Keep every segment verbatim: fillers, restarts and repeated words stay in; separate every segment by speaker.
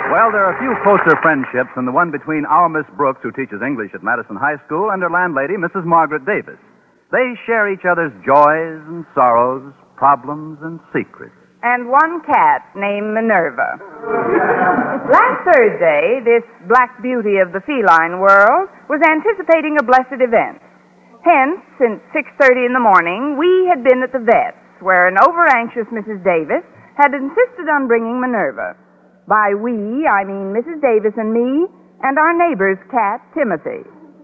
Speaker 1: Well, there are few closer friendships than the one between our Miss Brooks, who teaches English at Madison High School, and her landlady, Missus Margaret Davis. They share each other's joys and sorrows, problems and secrets.
Speaker 2: And one cat named Minerva. Last Thursday, this black beauty of the feline world was anticipating a blessed event. Hence, since six thirty in the morning, we had been at the vet's, where an over-anxious Missus Davis had insisted on bringing Minerva. By we, I mean Missus Davis and me, and our neighbor's cat, Timothy.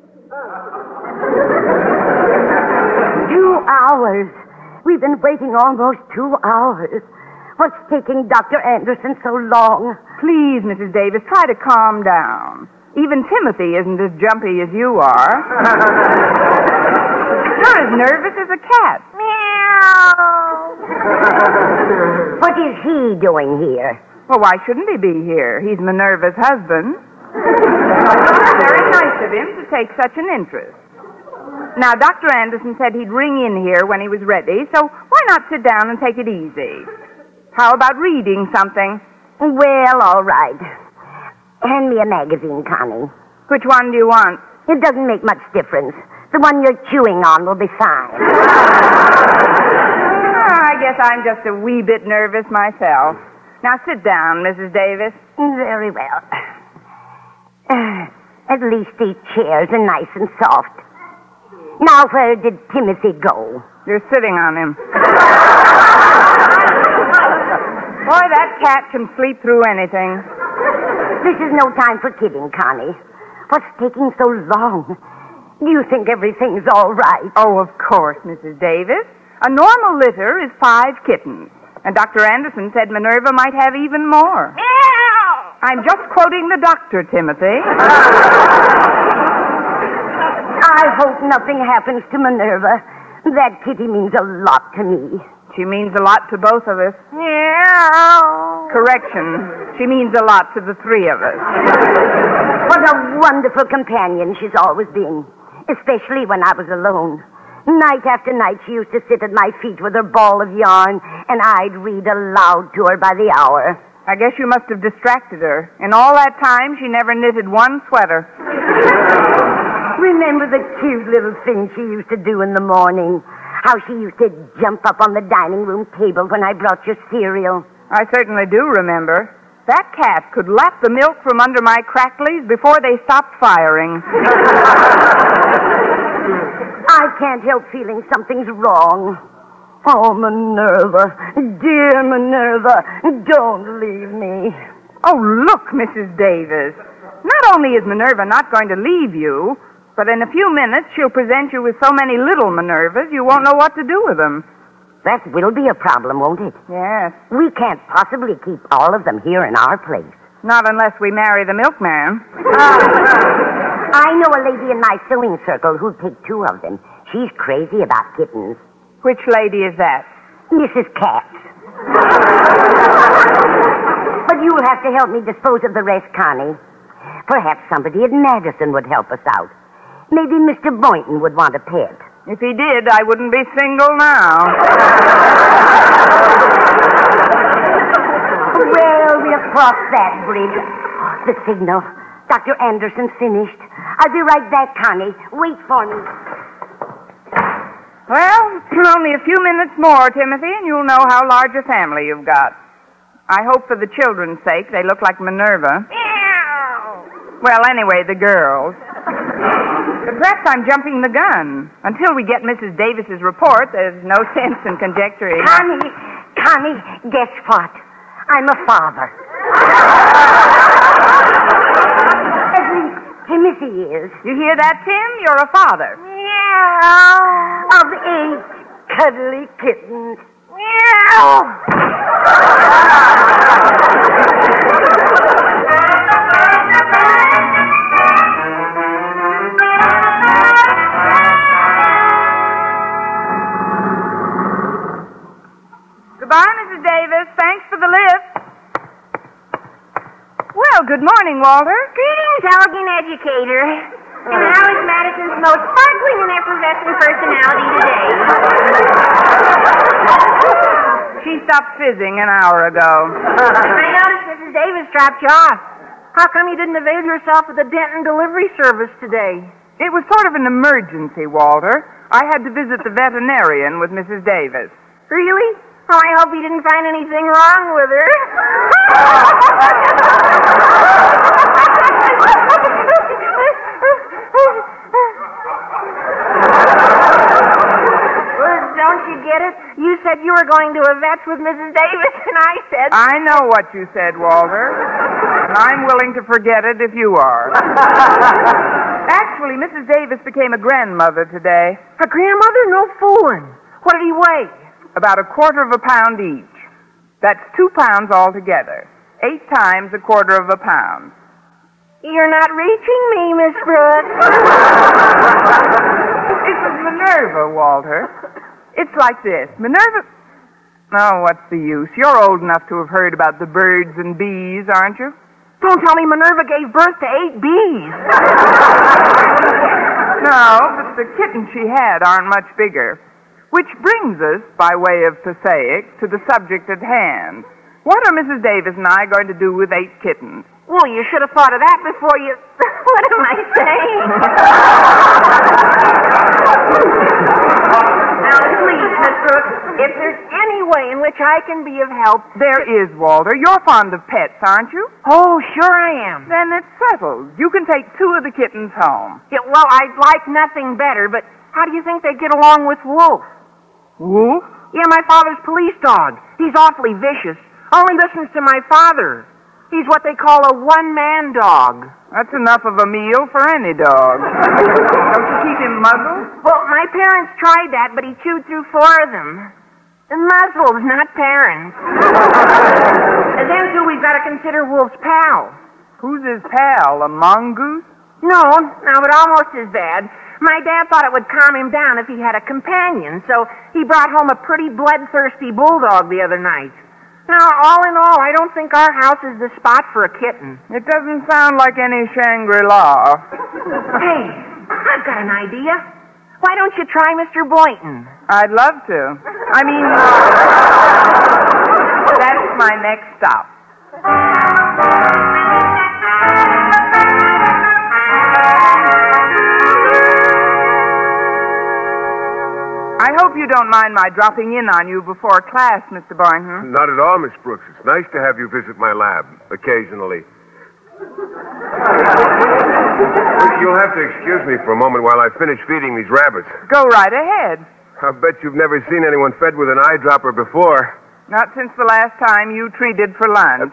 Speaker 3: Two hours. We've been waiting almost two hours. What's taking Doctor Anderson so long?
Speaker 2: Please, Missus Davis, try to calm down. Even Timothy isn't as jumpy as you are. You're as nervous as a cat.
Speaker 3: Meow. What is he doing here?
Speaker 2: Well, why shouldn't he be here? He's Minerva's husband. Very nice of him to take such an interest. Now, Doctor Anderson said he'd ring in here when he was ready, so why not sit down and take it easy? How about reading something?
Speaker 3: Well, all right. Hand me a magazine, Connie.
Speaker 2: Which one do you want?
Speaker 3: It doesn't make much difference. The one you're chewing on will be fine.
Speaker 2: Oh, I guess I'm just a wee bit nervous myself. Now sit down, Missus Davis.
Speaker 3: Very well. Uh, at least these chairs are nice and soft. Now, where did Timothy go?
Speaker 2: You're sitting on him. Boy, that cat can sleep through anything.
Speaker 3: This is no time for kidding, Connie. What's taking so long? Do you think everything's all right?
Speaker 2: Oh, of course, Missus Davis. A normal litter is five kittens. And Doctor Anderson said Minerva might have even more.
Speaker 3: Meow!
Speaker 2: I'm just quoting the doctor, Timothy.
Speaker 3: I hope nothing happens to Minerva. That kitty means a lot to me.
Speaker 2: She means a lot to both of us.
Speaker 3: Meow.
Speaker 2: Correction. She means a lot to the three of us.
Speaker 3: What a wonderful companion she's always been, especially when I was alone. Night after night, she used to sit at my feet with her ball of yarn, and I'd read aloud to her by the hour.
Speaker 2: I guess you must have distracted her. In all that time, she never knitted one sweater.
Speaker 3: Remember the cute little things she used to do in the morning? How she used to jump up on the dining room table when I brought your cereal.
Speaker 2: I certainly do remember. That cat could lap the milk from under my cracklies before they stopped firing.
Speaker 3: I can't help feeling something's wrong. Oh, Minerva, dear Minerva, don't leave me.
Speaker 2: Oh, look, Missus Davis. Not only is Minerva not going to leave you, but in a few minutes she'll present you with so many little Minervas you won't know what to do with them.
Speaker 3: That will be a problem, won't it?
Speaker 2: Yes.
Speaker 3: We can't possibly keep all of them here in our place.
Speaker 2: Not unless we marry the milkman.
Speaker 3: I know a lady in my sewing circle who'd take two of them. She's crazy about kittens.
Speaker 2: Which lady is that?
Speaker 3: Missus Katz. But you'll have to help me dispose of the rest, Connie. Perhaps somebody at Madison would help us out. Maybe Mister Boynton would want a pet.
Speaker 2: If he did, I wouldn't be single now.
Speaker 3: Well, we'll cross that bridge. The signal. Doctor Anderson's finished. I'll be right back, Connie. Wait for me.
Speaker 2: Well, only a few minutes more, Timothy, and you'll know how large a family you've got. I hope for the children's sake they look like Minerva.
Speaker 3: Meow.
Speaker 2: Well, anyway, the girls. But perhaps I'm jumping the gun. Until we get Missus Davis's report, there's no sense in conjecturing.
Speaker 3: Connie, Connie, guess what? I'm a father. At least Timothy is.
Speaker 2: You hear that, Tim? You're a father.
Speaker 3: Meow. Of eight cuddly kittens. Meow.
Speaker 2: Goodbye, Missus Davis. Thanks for the lift. Well, good morning, Walter.
Speaker 4: Greetings, elegant educator. And how is Madison's most sparkling and effervescent personality today?
Speaker 2: She stopped fizzing an hour ago.
Speaker 4: I noticed Missus Davis dropped you off. How come you didn't avail yourself of the Denton delivery service today?
Speaker 2: It was sort of an emergency, Walter. I had to visit the veterinarian with Missus Davis.
Speaker 4: Really? Oh, I hope you didn't find anything wrong with her. Well, don't you get it? You said you were going to a vet's with Missus Davis, and I said...
Speaker 2: I know what you said, Walter. And I'm willing to forget it if you are. Actually, Missus Davis became a grandmother today.
Speaker 4: A grandmother? No fooling. What did he weigh?
Speaker 2: About a quarter of a pound each. That's two pounds altogether. Eight times a quarter of a pound.
Speaker 4: You're not reaching me, Miss Brooks.
Speaker 2: It was Minerva, Walter. It's like this. Minerva... Oh, what's the use? You're old enough to have heard about the birds and bees, aren't you?
Speaker 4: Don't tell me Minerva gave birth to eight bees.
Speaker 2: No, but the kittens she had aren't much bigger. Which brings us, by way of Passaic, to the subject at hand. What are Missus Davis and I going to do with eight kittens?
Speaker 4: Well, you should have thought of that before you... What am I saying? Now, please, Miss Brooks, if there's any way in which I can be of help...
Speaker 2: There is, Walter. You're fond of pets, aren't you?
Speaker 4: Oh, sure I am.
Speaker 2: Then it's settled. You can take two of the kittens home.
Speaker 4: Yeah, well, I'd like nothing better, but how do you think they get along with Wolf?
Speaker 2: Wolf?
Speaker 4: Yeah, my father's police dog. He's awfully vicious. Only listens to my father. He's what they call a one-man dog.
Speaker 2: That's enough of a meal for any dog. Don't you keep him muzzled?
Speaker 4: Well, my parents tried that, but he chewed through four of them. And muzzles, not parents. And then, too, we've got to consider Wolf's pal.
Speaker 2: Who's his pal, a mongoose?
Speaker 4: No, no, but almost as bad. My dad thought it would calm him down if he had a companion, so he brought home a pretty bloodthirsty bulldog the other night. Now, all in all, I don't think our house is the spot for a kitten.
Speaker 2: It doesn't sound like any Shangri-La.
Speaker 4: Hey, I've got an idea. Why don't you try Mister Boynton?
Speaker 2: I'd love to. I mean, that's my next stop. I hope you don't mind my dropping in on you before class, Mister Boynton.
Speaker 5: Not at all, Miss Brooks. It's nice to have you visit my lab, occasionally. You'll have to excuse me for a moment while I finish feeding these rabbits.
Speaker 2: Go right ahead.
Speaker 5: I'll bet you've never seen anyone fed with an eyedropper before.
Speaker 2: Not since the last time you treated for lunch.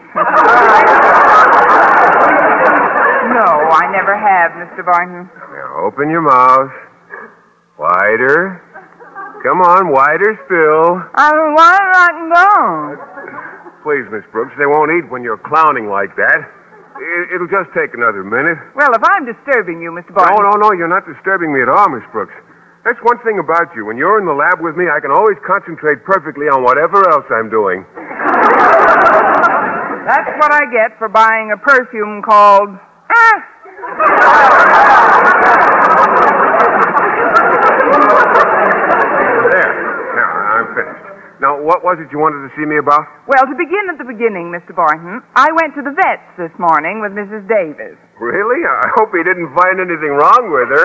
Speaker 2: No, I never have, Mister Boynton.
Speaker 5: Now, open your mouth. Wider. Come on, wider still.
Speaker 2: I mean, why not go?
Speaker 5: Please, Miss Brooks, they won't eat when you're clowning like that. It, it'll just take another minute.
Speaker 2: Well, if I'm disturbing you, Mister Boynton...
Speaker 5: No, no, no, you're not disturbing me at all, Miss Brooks. That's one thing about you. When you're in the lab with me, I can always concentrate perfectly on whatever else I'm doing.
Speaker 2: That's what I get for buying a perfume called... Ah!
Speaker 5: There. Now, I'm finished. Now, what was it you wanted to see me about?
Speaker 2: Well, to begin at the beginning, Mister Boynton, I went to the vet's this morning with Missus Davis.
Speaker 5: Really? I hope he didn't find anything wrong with her.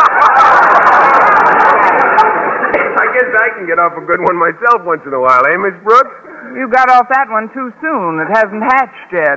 Speaker 5: I guess I can get off a good one myself once in a while, eh, Miss Brooks?
Speaker 2: You got off that one too soon. It hasn't hatched yet.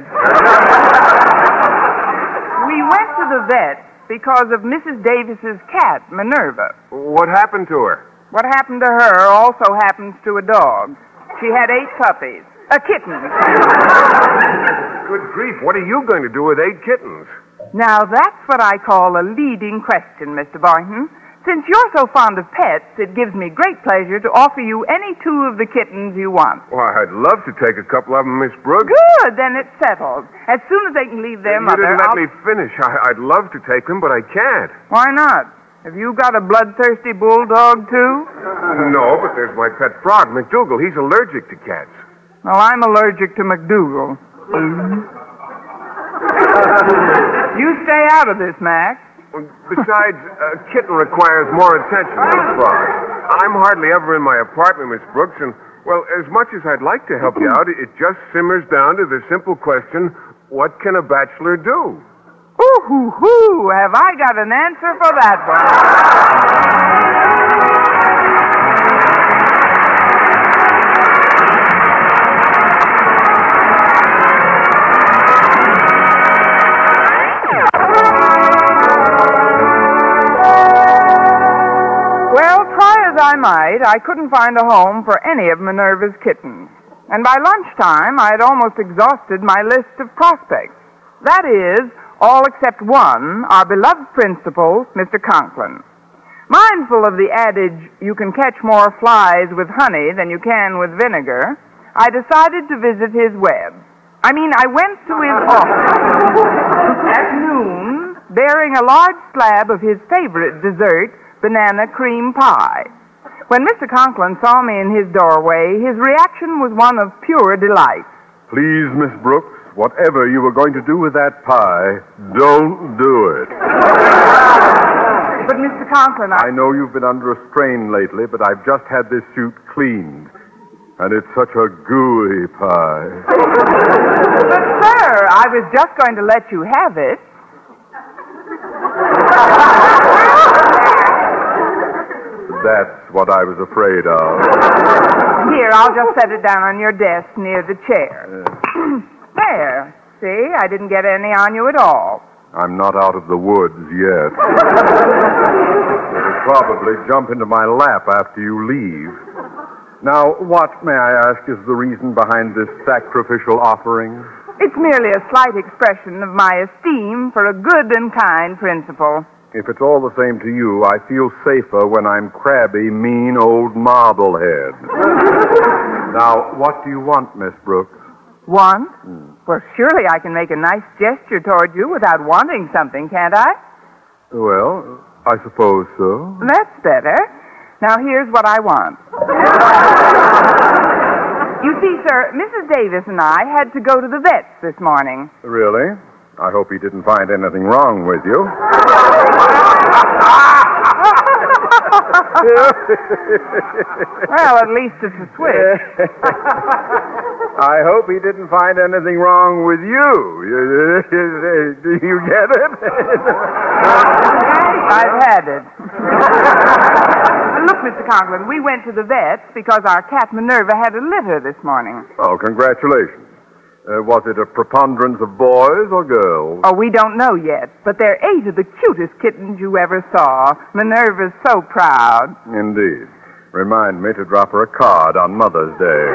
Speaker 2: We went to the vet because of Missus Davis's cat, Minerva.
Speaker 5: What happened to her?
Speaker 2: What happened to her also happens to a dog. She had eight puppies. A kitten.
Speaker 5: Good grief, what are you going to do with eight kittens?
Speaker 2: Now, that's what I call a leading question, Mister Boynton. Since you're so fond of pets, it gives me great pleasure to offer you any two of the kittens you want.
Speaker 5: Why, I'd love to take a couple of them, Miss Brooks.
Speaker 2: Good, then it's settled. As soon as they can leave their
Speaker 5: you
Speaker 2: mother,
Speaker 5: didn't let
Speaker 2: I'll...
Speaker 5: me finish. I, I'd love to take them, but I can't.
Speaker 2: Why not? Have you got a bloodthirsty bulldog, too?
Speaker 5: No, but there's my pet frog, McDougal. He's allergic to cats.
Speaker 2: Well, I'm allergic to McDougal. You stay out of this, Mac.
Speaker 5: Besides, a kitten requires more attention than a frog. I'm hardly ever in my apartment, Miss Brooks, and, well, as much as I'd like to help you out, it just simmers down to the simple question, What can a bachelor do?
Speaker 2: Ooh, hoo, hoo. Have I got an answer for that Well, try as I might, I couldn't find a home for any of Minerva's kittens. And by lunchtime, I had almost exhausted my list of prospects. That is, all except one, our beloved principal, Mister Conklin. Mindful of the adage, you can catch more flies with honey than you can with vinegar, I decided to visit his web. I mean, I went to his office at noon, bearing a large slab of his favorite dessert, banana cream pie. When Mister Conklin saw me in his doorway, his reaction was one of pure delight.
Speaker 5: Please, Miss Brooks, whatever you were going to do with that pie, don't do it.
Speaker 2: But, Mister Conklin, I...
Speaker 5: I know you've been under a strain lately, but I've just had this suit cleaned. And it's such a gooey pie.
Speaker 2: But, sir, I was just going to let you have it.
Speaker 5: That's what I was afraid of.
Speaker 2: Here, I'll just set it down on your desk near the chair.
Speaker 5: Uh,
Speaker 2: There. See, I didn't get any on you at all.
Speaker 5: I'm not out of the woods yet. It'll probably jump into my lap after you leave. Now, what, may I ask, is the reason behind this sacrificial offering?
Speaker 2: It's merely a slight expression of my esteem for a good and kind principal.
Speaker 5: If it's all the same to you, I feel safer when I'm crabby, mean old Marblehead. Now, what do you want, Miss Brooks?
Speaker 2: Want? Hmm. Well, surely I can make a nice gesture toward you without wanting something, can't I?
Speaker 5: Well, I suppose so.
Speaker 2: That's better. Now, here's what I want. You see, sir, Missus Davis and I had to go to the vet's this morning.
Speaker 5: Really? I hope he didn't find anything wrong with you.
Speaker 2: Well, at least it's a switch.
Speaker 5: I hope he didn't find anything wrong with you. Do you get it?
Speaker 2: I've had it. Look, Mister Conklin, we went to the vet's because our cat Minerva had a litter this morning.
Speaker 5: Oh, congratulations. Uh, was it a preponderance of boys or girls?
Speaker 2: Oh, we don't know yet, but they're eight of the cutest kittens you ever saw. Minerva's so proud.
Speaker 5: Indeed. Remind me to drop her a card on Mother's Day.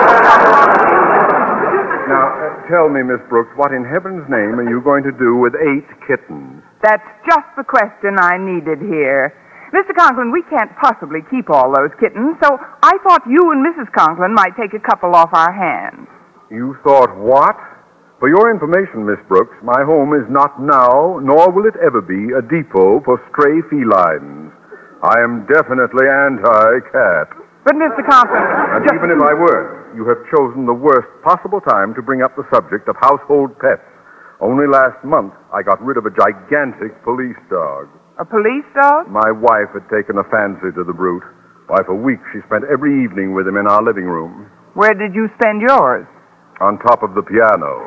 Speaker 5: Now, uh, tell me, Miss Brooks, what in heaven's name are you going to do with eight kittens?
Speaker 2: That's just the question I needed here. Mister Conklin, we can't possibly keep all those kittens, so I thought you and Missus Conklin might take a couple off our hands.
Speaker 5: You thought what? For your information, Miss Brooks, my home is not now, nor will it ever be, a depot for stray felines. I am definitely anti-cat.
Speaker 2: But, Mister Conklin...
Speaker 5: And even if I were, you have chosen the worst possible time to bring up the subject of household pets. Only last month, I got rid of a gigantic police dog.
Speaker 2: A police dog?
Speaker 5: My wife had taken a fancy to the brute. Why, for weeks she spent every evening with him in our living room.
Speaker 2: Where did you spend yours?
Speaker 5: On top of the piano.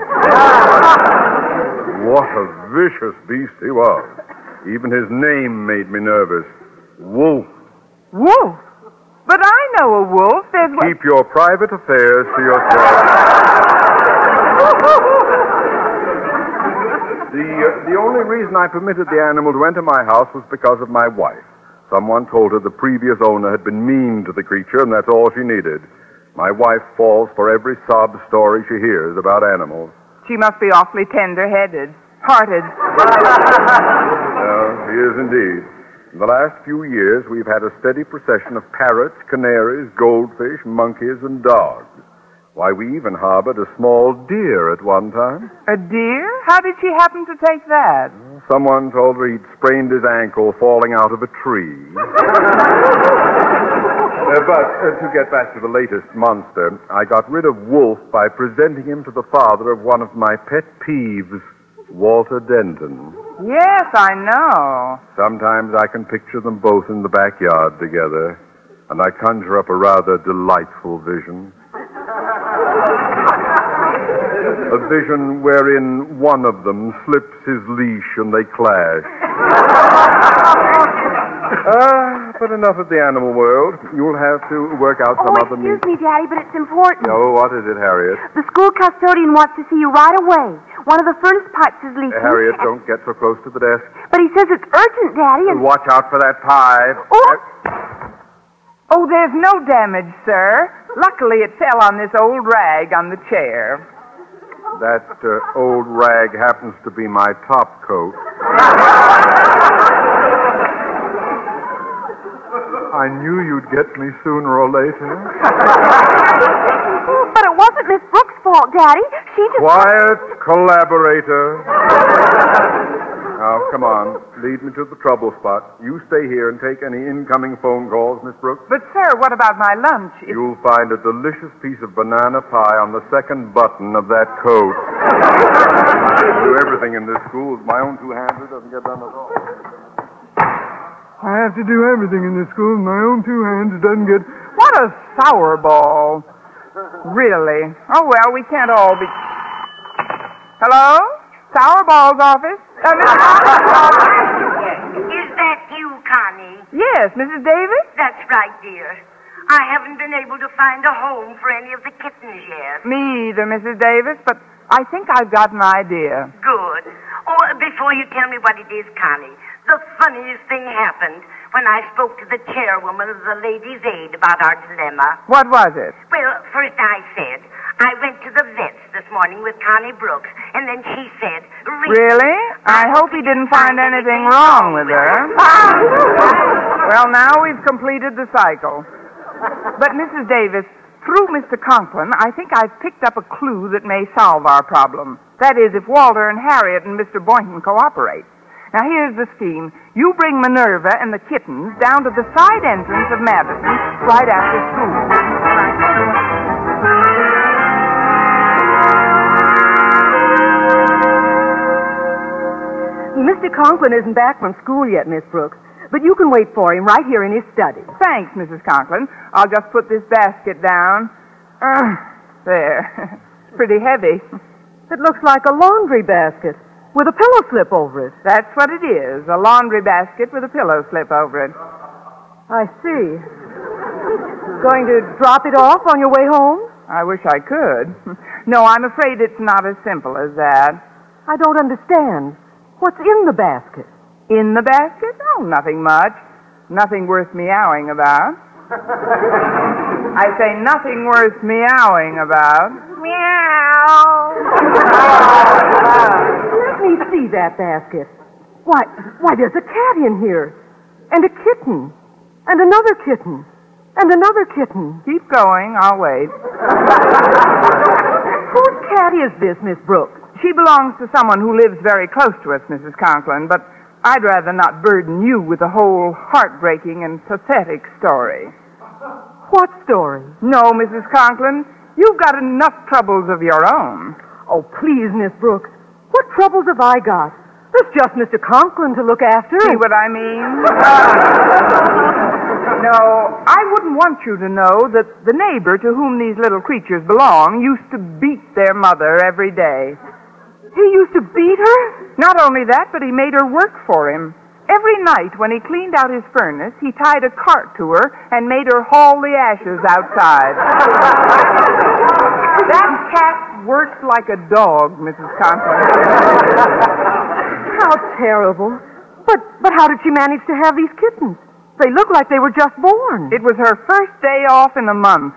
Speaker 5: What a vicious beast he was. Even his name made me nervous. Wolf.
Speaker 2: Wolf? But I know a wolf. There's...
Speaker 5: Keep your private affairs to yourself. the, uh, the only reason I permitted the animal to enter my house was because of my wife. Someone told her the previous owner had been mean to the creature, and that's all she needed. My wife falls for every sob story she hears about animals.
Speaker 2: She must be awfully tender-headed, hearted.
Speaker 5: uh, she is indeed. In the last few years, we've had a steady procession of parrots, canaries, goldfish, monkeys, and dogs. Why, we even harbored a small deer at one time.
Speaker 2: A deer? How did she happen to take that?
Speaker 5: Someone told her he'd sprained his ankle falling out of a tree. Uh, but uh, to get back to the latest monster, I got rid of Wolf by presenting him to the father of one of my pet peeves, Walter Denton.
Speaker 2: Yes, I know.
Speaker 5: Sometimes I can picture them both in the backyard together, and I conjure up a rather delightful vision. A vision wherein one of them slips his leash and they clash. Ah, but enough of the animal world. You'll have to work out some
Speaker 6: oh,
Speaker 5: other
Speaker 6: excuse
Speaker 5: means.
Speaker 6: me, Daddy, but it's important.
Speaker 5: Oh, what is it, Harriet?
Speaker 6: The school custodian wants to see you right away. One of the furnace pipes is leaking.
Speaker 5: Uh, Harriet,
Speaker 6: and...
Speaker 5: don't get so close to the desk.
Speaker 6: But he says it's urgent, Daddy, and...
Speaker 5: Watch out for that pipe.
Speaker 6: Oh!
Speaker 2: Oh, there's no damage, sir. Luckily, it fell on this old rag on the chair.
Speaker 5: That uh, old rag happens to be my top coat. I knew you'd get me sooner or later.
Speaker 6: But it wasn't Miss Brooks' fault, Daddy. She just...
Speaker 5: Quiet, collaborator. Now, come on. Lead me to the trouble spot. You stay here and take any incoming phone calls, Miss Brooks.
Speaker 2: But, sir, what about my lunch? It's...
Speaker 5: You'll find a delicious piece of banana pie on the second button of that coat. I do everything in this school with my own two hands. It doesn't get done at all.
Speaker 7: I have to do everything in this school with my own two hands. It doesn't get...
Speaker 2: What a sour ball. Really? Oh, well, we can't all be... Hello? Sour Ball's office? Uh, Missus
Speaker 3: Is that you, Connie?
Speaker 2: Yes, Missus Davis?
Speaker 3: That's right, dear. I haven't been able to find a home for any of the kittens yet.
Speaker 2: Me either, Missus Davis, but I think I've got an idea.
Speaker 3: Good. Oh, before you tell me what it is, Connie, the funniest thing happened when I spoke to the chairwoman of the Ladies' Aid about our dilemma.
Speaker 2: What was it?
Speaker 3: Well, first I said, I went to the vet's this morning with Connie Brooks, and then she said...
Speaker 2: Really? I hope he didn't find anything wrong with her. Well, now we've completed the cycle. But, Missus Davis, through Mister Conklin, I think I've picked up a clue that may solve our problem. That is, if Walter and Harriet and Mister Boynton cooperate. Now, here's the scheme. You bring Minerva and the kittens down to the side entrance of Madison right after school.
Speaker 8: Mister Conklin isn't back from school yet, Miss Brooks, but you can wait for him right here in his study.
Speaker 2: Thanks, Missus Conklin. I'll just put this basket down. Uh, there. It's pretty heavy.
Speaker 8: It looks like a laundry basket with a pillow slip over it.
Speaker 2: That's what it is, a laundry basket with a pillow slip over it.
Speaker 8: I see. Going to drop it off on your way home?
Speaker 2: I wish I could. No, I'm afraid it's not as simple as that.
Speaker 8: I don't understand. What's in the basket?
Speaker 2: In the basket? Oh, nothing much. Nothing worth meowing about. I say nothing worth meowing about.
Speaker 4: Meow.
Speaker 8: Let me see that basket. Why, why, there's a cat in here. And a kitten. And another kitten. And another kitten.
Speaker 2: Keep going. I'll wait.
Speaker 8: Whose cat is this, Miss Brooks?
Speaker 2: She belongs to someone who lives very close to us, Missus Conklin, but I'd rather not burden you with the whole heartbreaking and pathetic story.
Speaker 8: What story?
Speaker 2: No, Missus Conklin, you've got enough troubles of your own.
Speaker 8: Oh, please, Miss Brooks. What troubles have I got? There's just Mister Conklin to look after.
Speaker 2: See what I mean? No, I wouldn't want you to know that the neighbor to whom these little creatures belong used to beat their mother every day.
Speaker 8: He used to beat her?
Speaker 2: Not only that, but he made her work for him. Every night when he cleaned out his furnace, he tied a cart to her and made her haul the ashes outside. That cat worked like a dog, Missus Conklin.
Speaker 8: How terrible. But but how did she manage to have these kittens? They look like they were just born.
Speaker 2: It was her first day off in a month.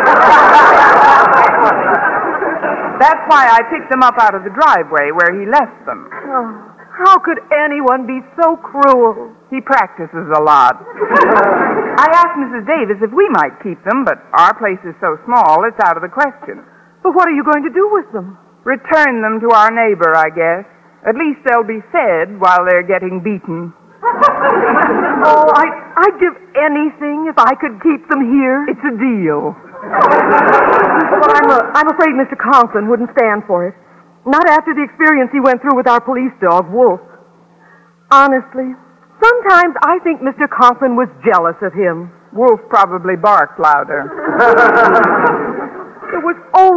Speaker 2: That's why I picked them up out of the driveway where he left them.
Speaker 8: Oh, how could anyone be so cruel?
Speaker 2: He practices a lot. I asked Missus Davis if we might keep them, but our place is so small, it's out of the question.
Speaker 8: But what are you going to do with them?
Speaker 2: Return them to our neighbor, I guess. At least they'll be fed while they're getting beaten.
Speaker 8: Oh, I, I'd give anything if I could keep them here.
Speaker 2: It's a deal.
Speaker 8: But I'm, a, I'm afraid Mister Conklin wouldn't stand for it. Not after the experience he went through with our police dog, Wolf. Honestly, sometimes I think Mister Conklin was jealous of him.
Speaker 2: Wolf probably barked louder.
Speaker 8: There was only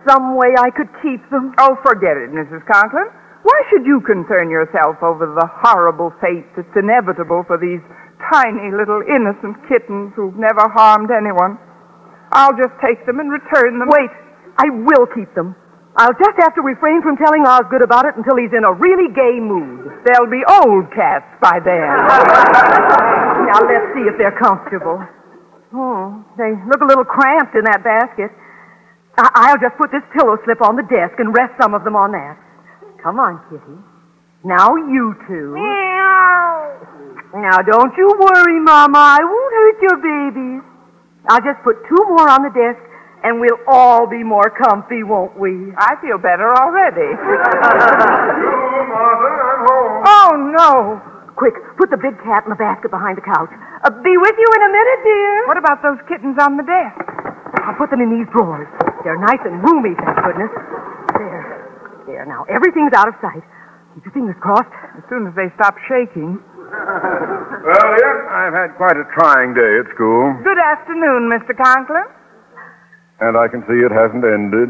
Speaker 8: some way I could keep them?
Speaker 2: Oh, forget it, Missus Conklin. Why should you concern yourself over the horrible fate that's inevitable for these tiny little innocent kittens who've never harmed anyone? I'll just take them and return them.
Speaker 8: Wait, I will keep them. I'll just have to refrain from telling Osgood about it until he's in a really gay mood.
Speaker 2: They'll be old cats by then.
Speaker 8: Now, let's see if they're comfortable. Hmm, they look a little cramped in that basket. I- I'll just put this pillow slip on the desk and rest some of them on that. Come on, Kitty. Now you two.
Speaker 4: Meow.
Speaker 8: Now, don't you worry, Mama. I won't hurt your babies. I'll just put two more on the desk, and we'll all be more comfy, won't we?
Speaker 2: I feel better already.
Speaker 5: Hello, Martha. I'm home.
Speaker 2: Oh, no.
Speaker 8: Quick, put the big cat in the basket behind the couch. Uh, be with you in a minute, dear.
Speaker 2: What about those kittens on the desk?
Speaker 8: I'll put them in these drawers. They're nice and roomy, thank goodness. There. There, now. Everything's out of sight. Keep your fingers crossed.
Speaker 2: As soon as they stop shaking.
Speaker 5: Well, dear, I've had quite a trying day at school.
Speaker 2: Good afternoon, Mister Conklin.
Speaker 5: And I can see it hasn't ended.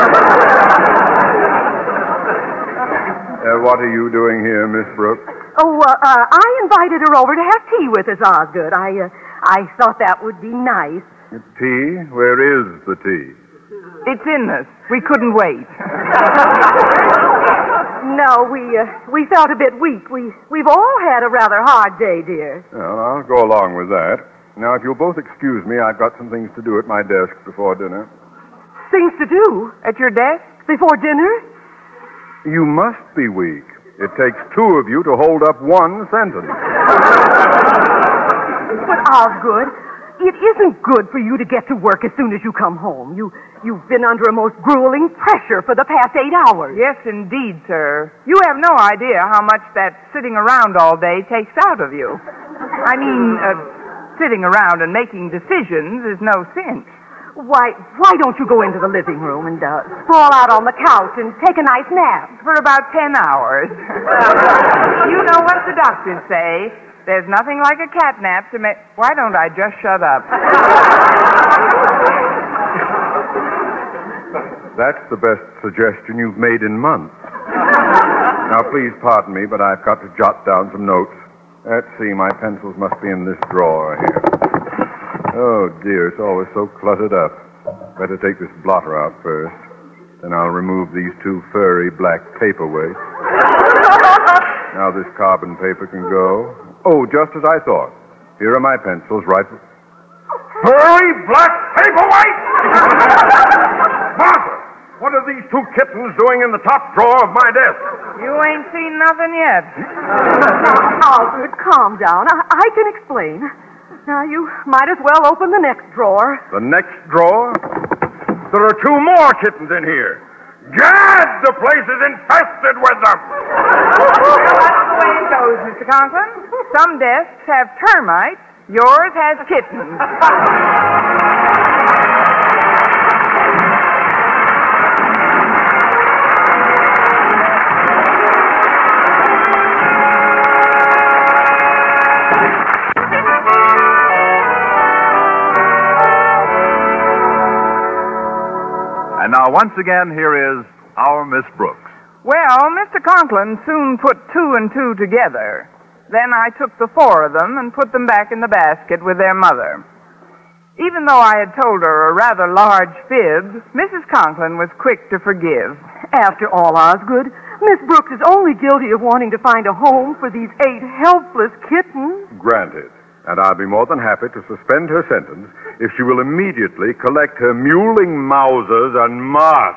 Speaker 5: uh, what are you doing here, Miss Brooks?
Speaker 8: Oh, uh, uh, I invited her over to have tea with us, Osgood. I, uh, I thought that would be nice.
Speaker 5: Tea? Where is the tea?
Speaker 2: It's in us. We couldn't wait.
Speaker 8: No, we, uh, we felt a bit weak. We, we've all had a rather hard day, dear.
Speaker 5: Well, I'll go along with that. Now, if you'll both excuse me, I've got some things to do at my desk before dinner.
Speaker 8: Things to do?
Speaker 2: At your desk?
Speaker 8: Before dinner?
Speaker 5: You must be weak. It takes two of you to hold up one sentence.
Speaker 8: But, Osgood, it isn't good for you to get to work as soon as you come home. You, you've been under a most grueling pressure for the past eight hours.
Speaker 2: Yes, indeed, sir. You have no idea how much that sitting around all day takes out of you. I mean, uh, sitting around and making decisions is no sin.
Speaker 8: Why, why don't you go into the living room and uh, sprawl out on the couch and take a nice nap?
Speaker 2: For about ten hours. You know what the doctors say. There's nothing like a cat nap to make... Why don't I just shut up?
Speaker 5: That's the best suggestion you've made in months. Now, please pardon me, but I've got to jot down some notes. Let's see, my pencils must be in this drawer here. Oh, dear, it's always so cluttered up. Better take this blotter out first. Then I'll remove these two furry black paperweights. Now this carbon paper can go. Oh, just as I thought. Here are my pencils, right... Furry black paperweight! Martha, what are these two kittens doing in the top drawer of my desk?
Speaker 2: You ain't seen nothing yet.
Speaker 8: Osgood, calm down. I, I can explain. Now, you might as well open the next drawer.
Speaker 5: The next drawer? There are two more kittens in here. Gad, the place is infested with them.
Speaker 2: Well, that's the way it goes, Mister Conklin. Some desks have termites. Yours has kittens.
Speaker 1: And now, once again, here is our Miss Brooks.
Speaker 2: Well, Mister Conklin soon put two and two together. Then I took the four of them and put them back in the basket with their mother. Even though I had told her a rather large fib, Missus Conklin was quick to forgive.
Speaker 8: After all, Osgood, Miss Brooks is only guilty of wanting to find a home for these eight helpless kittens.
Speaker 5: Granted. And I'll be more than happy to suspend her sentence if she will immediately collect her mewling Mausers and march.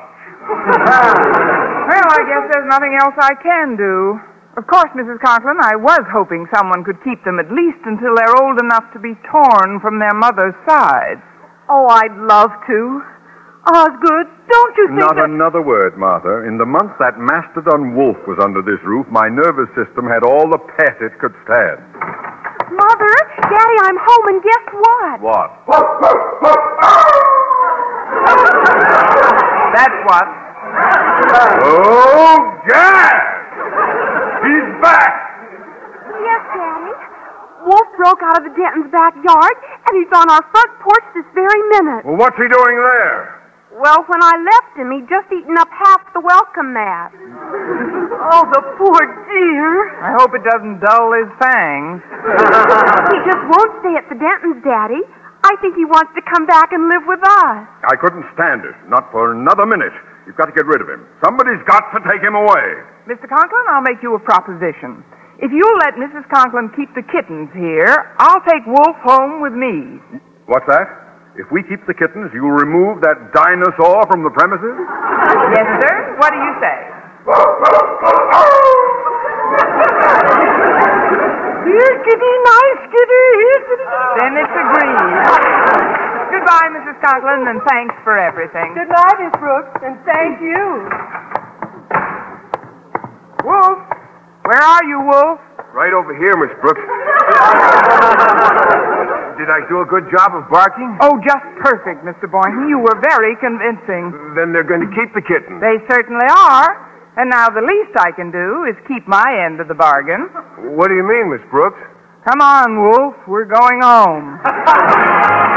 Speaker 2: Well, I guess there's nothing else I can do. Of course, Missus Conklin, I was hoping someone could keep them at least until they're old enough to be torn from their mother's sides.
Speaker 8: Oh, I'd love to. Osgood, don't you think
Speaker 5: Not
Speaker 8: that...
Speaker 5: another word, Martha. In the month that mastodon wolf was under this roof, my nervous system had all the pet it could stand.
Speaker 6: Mother, Daddy, I'm home, and guess what?
Speaker 5: What?
Speaker 2: That's what.
Speaker 5: Oh, Gad! He's back!
Speaker 6: Yes, Daddy. Wolf broke out of the Denton's backyard, and he's on our front porch this very minute.
Speaker 5: Well, what's he doing there?
Speaker 6: Well, when I left him, he'd just eaten up half the welcome mat.
Speaker 8: Oh, the poor dear.
Speaker 9: I hope it doesn't dull his fangs.
Speaker 6: He just won't stay at the Dentons, Daddy. I think he wants to come back and live with us.
Speaker 5: I couldn't stand it. Not for another minute. You've got to get rid of him. Somebody's got to take him away.
Speaker 9: Mister Conklin, I'll make you a proposition. If you'll let Missus Conklin keep the kittens here, I'll take Wolf home with me.
Speaker 5: What's that? If we keep the kittens, you'll remove that dinosaur from the premises?
Speaker 9: Yes, sir. What do you say?
Speaker 8: Here, kitty, nice kitty. Here, kitty.
Speaker 9: Then it's agreed. Goodbye, Missus Conklin, and thanks for everything.
Speaker 8: Good night, Miss Brooks, and thank you.
Speaker 9: Wolf! Where are you, Wolf?
Speaker 10: Right over here, Miss Brooks. Did I do a good job of barking?
Speaker 9: Oh, just perfect, Mister Boynton. You were very convincing.
Speaker 10: Then they're going to keep the kitten.
Speaker 9: They certainly are. And now the least I can do is keep my end of the bargain.
Speaker 10: What do you mean, Miss Brooks?
Speaker 9: Come on, Wolf. We're going home.